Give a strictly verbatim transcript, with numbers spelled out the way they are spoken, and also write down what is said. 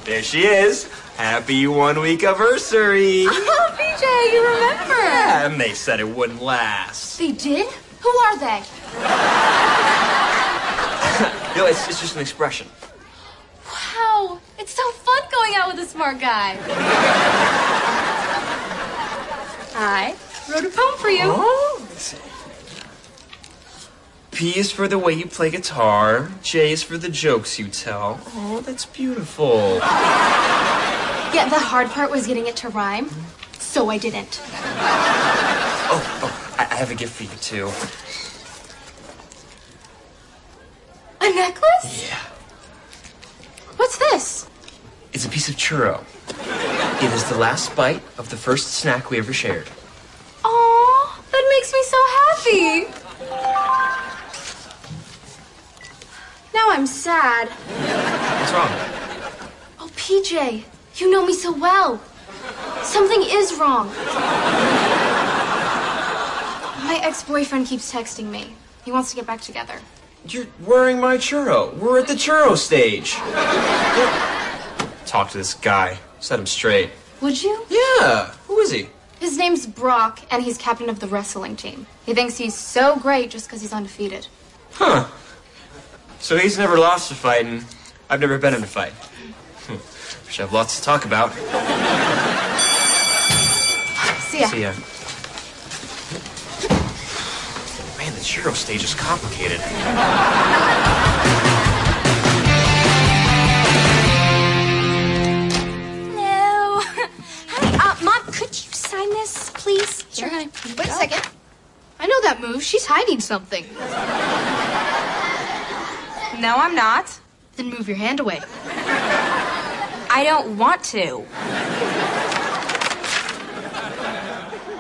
There she is. Happy one-week anniversary. Oh, P J, you remember. Yeah, and they said it wouldn't last. They did? Who are they? No, it's, it's just an expression. Wow, it's so fun going out with a smart guy. I wrote a poem for you. Oh, let's see. P is for the way you play guitar. J is for the jokes you tell. Oh, that's beautiful. Yeah, the hard part was getting it to rhyme, so I didn't. Oh, oh, I, I have a gift for you, too. A necklace? Yeah. What's this? It's a piece of churro. It is the last bite of the first snack we ever shared. Aw, that makes me so happy. Now I'm sad. What's wrong? Oh, P J, you know me so well. Something is wrong. My ex-boyfriend keeps texting me. He wants to get back together. You're wearing my churro. We're at the churro stage. Talk to this guy. Set him straight. Would you? Yeah. Who is he? His name's Brock, and he's captain of the wrestling team. He thinks he's so great just because he's undefeated. Huh. So he's never lost a fight, and I've never been in a fight. Wish I have lots to talk about. See ya. See ya. Man, the churro stage is complicated. No. Honey, uh, Mom, could you sign this, please? Sure, honey. Wait a second. I know that move. She's hiding something. No, I'm not. Then move your hand away. I don't want to.